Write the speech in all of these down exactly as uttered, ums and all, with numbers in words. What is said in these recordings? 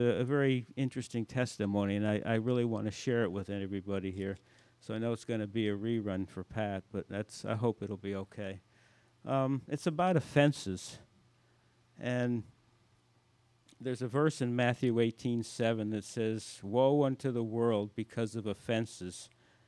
a, a very interesting testimony, and I, I really want to share it with everybody here. So I know it's going to be a rerun for Pat, but that's I hope it'll be okay. Um, it's about offenses, and there's a verse in Matthew eighteen seven that says, "Woe unto the world because of offenses."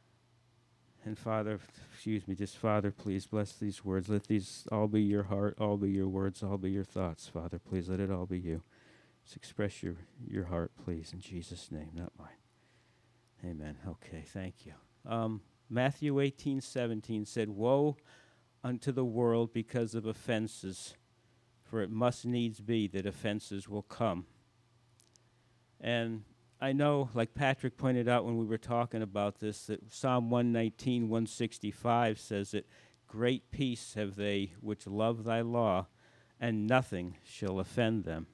And Father, excuse me, just Father, please bless these words. Let these all be your heart, all be your words, all be your thoughts. Father, please let it all be you. Just express your, your heart, please, in Jesus' name, not mine. Amen. Okay, thank you. Um, Matthew eighteen seventeen said, "Woe unto the world because of offenses, for it must needs be that offenses will come." And I know, like Patrick pointed out when we were talking about this, that Psalm one nineteen, one sixty-five says that great peace have they which love thy law, and nothing shall offend them.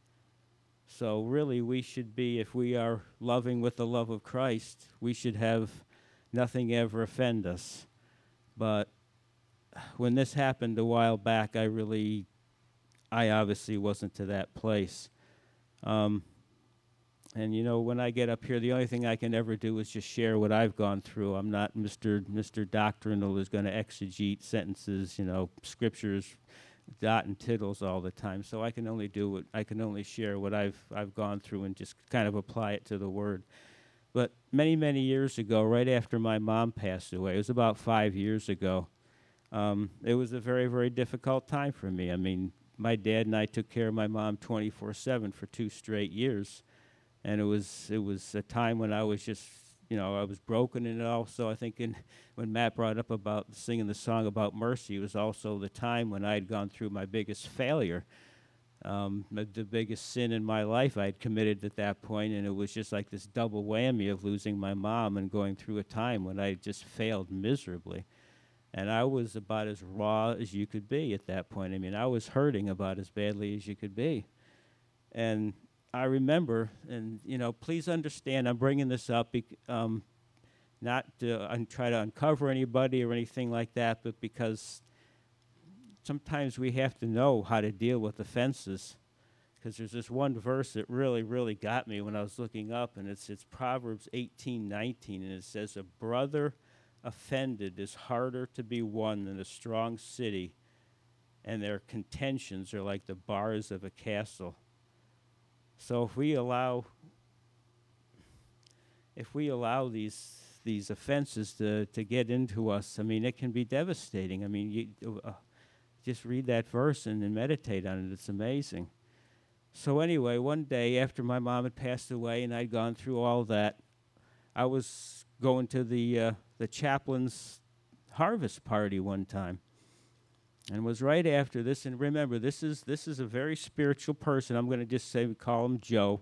So really we should be, if we are loving with the love of Christ, we should have nothing ever offend us. But when this happened a while back, I really, I obviously wasn't to that place. Um, And, you know, when I get up here, the only thing I can ever do is just share what I've gone through. I'm not Mister Mister Doctrinal who's going to exegete sentences, you know, scriptures, dot and tittles all the time. So I can only do what I can only share what I've I've gone through and just kind of apply it to the Word. But many, many years ago, right after my mom passed away, it was about five years ago, um, it was a very, very difficult time for me. I mean, my dad and I took care of my mom twenty-four seven for two straight years. And it was it was a time when I was just, you know, I was broken. And also I think in, when Matt brought up about singing the song about mercy, it was also the time when I had gone through my biggest failure, um, the biggest sin in my life I had committed at that point. And it was just like this double whammy of losing my mom and going through a time when I just failed miserably. And I was about as raw as you could be at that point. I mean, I was hurting about as badly as you could be. And I remember, and, you know, please understand, I'm bringing this up bec- um, not to un- try to uncover anybody or anything like that, but because sometimes we have to know how to deal with offenses. Because there's this one verse that really, really got me when I was looking up, and it's it's Proverbs eighteen nineteen, and it says, "A brother offended is harder to be won than a strong city, and their contentions are like the bars of a castle." So if we allow, if we allow these these offenses to, to get into us, I mean, it can be devastating. I mean, you uh, just read that verse and, and meditate on it. It's amazing. So anyway, one day after my mom had passed away and I'd gone through all that, I was going to the uh, the chaplain's harvest party one time. And it was right after this, and remember, this is this is a very spiritual person. I'm going to just say we call him Joe,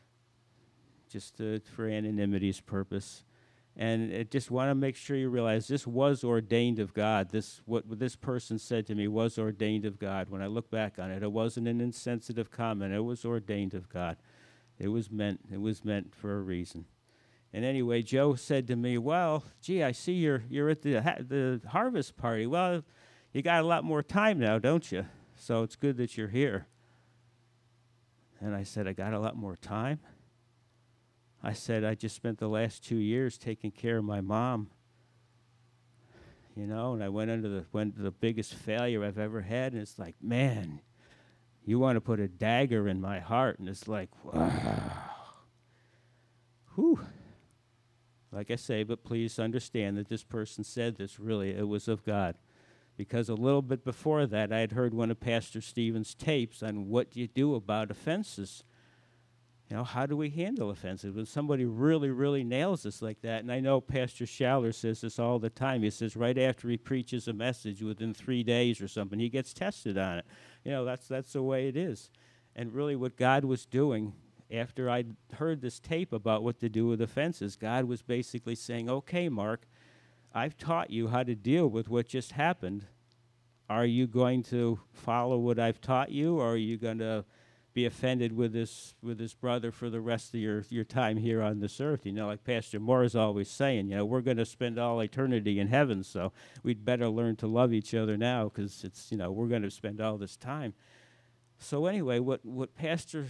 just to, for anonymity's purpose. And I just want to make sure you realize this was ordained of God. This what this person said to me was ordained of God. When I look back on it, it wasn't an insensitive comment. It was ordained of God. It was meant. It was meant for a reason. And anyway, Joe said to me, "Well, gee, I see you're you're at the ha- the harvest party. Well, you got a lot more time now, don't you? So it's good that you're here." And I said, "I got a lot more time?" I said, "I just spent the last two years taking care of my mom. You know, and I went into the went to the biggest failure I've ever had, and it's like, man, you want to put a dagger in my heart." And it's like, wow. Whew. Like I say, but please understand that this person said this, really, it was of God. Because a little bit before that, I had heard one of Pastor Stephen's tapes on what you do about offenses. You know, how do we handle offenses? When somebody really, really nails us like that, and I know Pastor Schaller says this all the time. He says right after he preaches a message, within three days or something, he gets tested on it. You know, that's that's the way it is. And really what God was doing, after I'd heard this tape about what to do with offenses, God was basically saying, "Okay, Mark, I've taught you how to deal with what just happened. Are you going to follow what I've taught you, or are you going to be offended with this with this brother for the rest of your, your time here on this earth?" You know, like Pastor Moore is always saying, you know, we're going to spend all eternity in heaven, so we'd better learn to love each other now because it's, you know, we're going to spend all this time. So anyway, what, what Pastor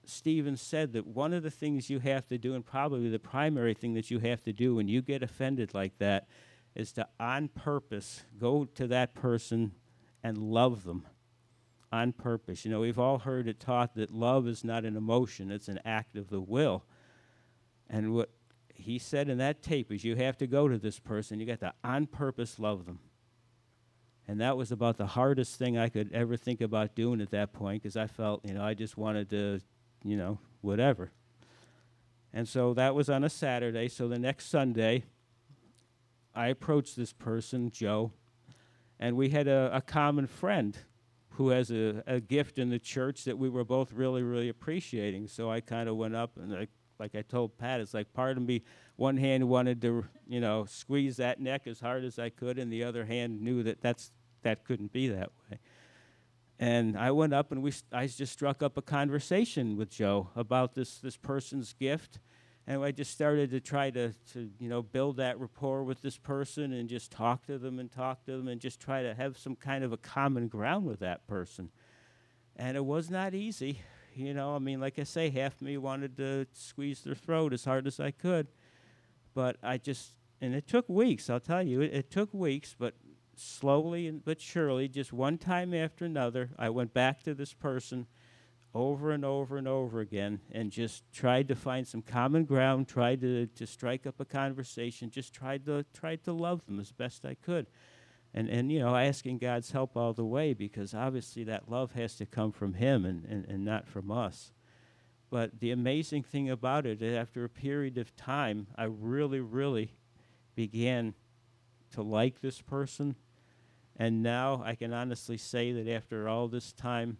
Stephen said that one of the things you have to do, and probably the primary thing that you have to do when you get offended like that, is to, on purpose, go to that person and love them on purpose. You know, we've all heard it taught that love is not an emotion, it's an act of the will. And what he said in that tape is you have to go to this person, you got to on purpose love them. And that was about the hardest thing I could ever think about doing at that point, because I felt, you know, I just wanted to, you know, whatever. And so that was on a Saturday. So the next Sunday, I approached this person, Joe, and we had a, a common friend who has a, a gift in the church that we were both really, really appreciating. So I kind of went up, and like, like I told Pat, it's like part of me, one hand wanted to, you know, squeeze that neck as hard as I could, and the other hand knew that that's, that couldn't be that way. And I went up, and we st- I just struck up a conversation with Joe about this, this person's gift. And I just started to try to, to, you know, build that rapport with this person and just talk to them and talk to them and just try to have some kind of a common ground with that person. And it was not easy. You know, I mean, like I say, half me wanted to squeeze their throat as hard as I could. But I just, and it took weeks, I'll tell you. It, it took weeks, but slowly and but surely, just one time after another, I went back to this person over and over and over again and just tried to find some common ground, tried to, to strike up a conversation, just tried to tried to love them as best I could. And, and you know, asking God's help all the way, because obviously that love has to come from him and, and, and not from us. But the amazing thing about it, after a period of time, I really, really began to like this person. And now I can honestly say that after all this time,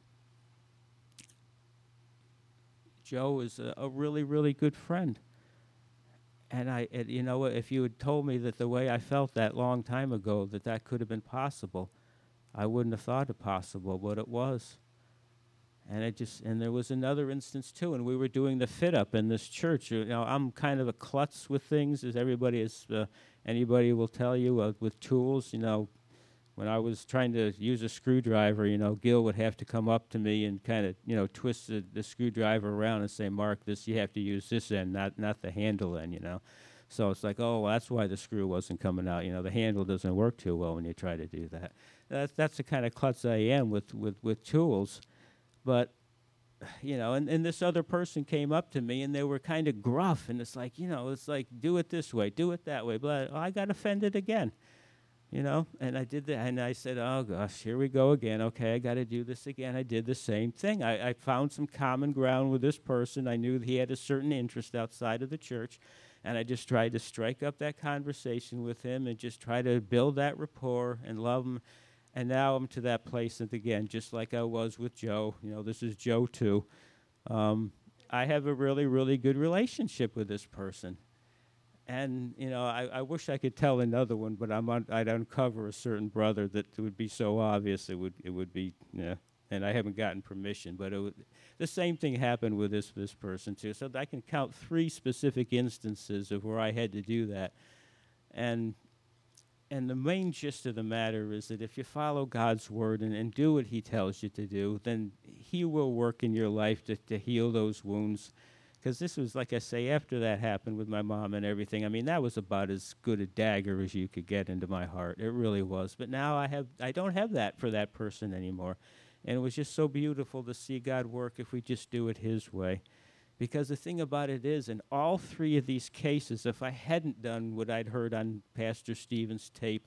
Joe is a, a really, really good friend. And I, it, you know, if you had told me that the way I felt that long time ago, that that could have been possible, I wouldn't have thought it possible, but it was. And it just, and there was another instance too, and we were doing the fit up in this church. You know, I'm kind of a klutz with things, as everybody is, uh, anybody will tell you, uh, with tools. You know, when I was trying to use a screwdriver, you know, Gil would have to come up to me and kind of, you know, twist the, the screwdriver around and say, "Mark, this, you have to use this end, not not the handle end," you know. So it's like, oh, well, that's why the screw wasn't coming out. You know, the handle doesn't work too well when you try to do that. That's that's the kind of klutz I am with, with, with tools. But, you know, and, and this other person came up to me, and they were kind of gruff, and it's like, you know, it's like, do it this way, do it that way. But I got offended again. You know, and I did that, and I said, oh, gosh, here we go again. Okay, I got to do this again. I did the same thing. I, I found some common ground with this person. I knew that he had a certain interest outside of the church, and I just tried to strike up that conversation with him and just try to build that rapport and love him. And now I'm to that place, and again, just like I was with Joe, you know, this is Joe too. Um, I have a really, really good relationship with this person. And, you know, I, I wish I could tell another one, but I'm un- I'd uncover a certain brother that would be so obvious it would it would be, yeah. And I haven't gotten permission, but it would, the same thing happened with this this person too. So I can count three specific instances of where I had to do that. And and the main gist of the matter is that if you follow God's word and, and do what he tells you to do, then he will work in your life to, to heal those wounds. Because this was, like I say, after that happened with my mom and everything, I mean, that was about as good a dagger as you could get into my heart. It really was. But now I have, I don't have that for that person anymore. And it was just so beautiful to see God work if we just do it his way. Because the thing about it is, in all three of these cases, if I hadn't done what I'd heard on Pastor Stephen's tape,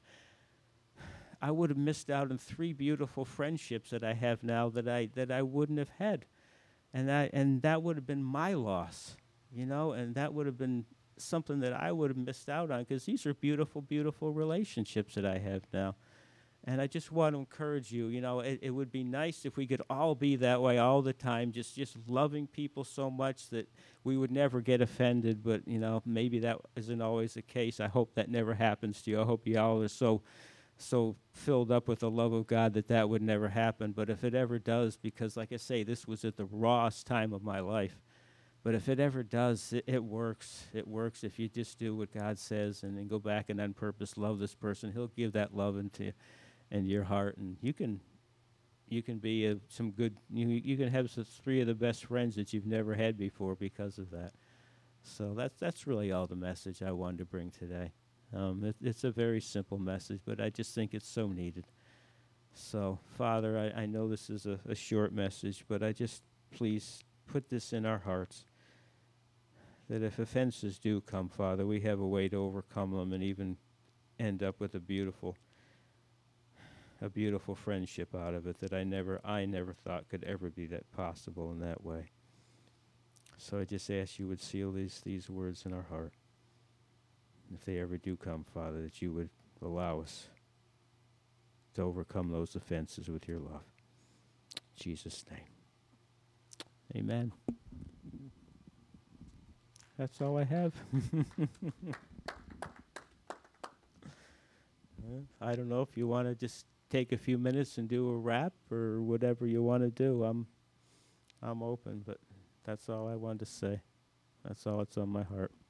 I would have missed out on three beautiful friendships that I have now that I that I wouldn't have had. And that and that would have been my loss, you know, and that would have been something that I would have missed out on, because these are beautiful, beautiful relationships that I have now. And I just want to encourage you, you know, it, it would be nice if we could all be that way all the time, just, just loving people so much that we would never get offended. But, you know, maybe that isn't always the case. I hope that never happens to you. I hope you all are so so filled up with the love of God that that would never happen. But if it ever does, because like I say, this was at the rawest time of my life. But if it ever does, it, it works. It works if you just do what God says and then go back and on purpose love this person. He'll give that love into, into your heart. And you can you can be a, some good. You you can have s- three of the best friends that you've never had before because of that. So that's that's really all the message I wanted to bring today. Um, it, it's a very simple message, but I just think it's so needed. So, Father, I, I know this is a, a short message, but I just please put this in our hearts that if offenses do come, Father, we have a way to overcome them and even end up with a beautiful, a beautiful friendship out of it that I never, I never thought could ever be that possible in that way. So I just ask you would seal these these words in our heart. If they ever do come, Father, that you would allow us to overcome those offenses with your love. In Jesus' name. Amen. That's all I have. Uh, I don't know if you want to just take a few minutes and do a wrap or whatever you want to do. I'm I'm open, but that's all I wanted to say. That's all that's on my heart.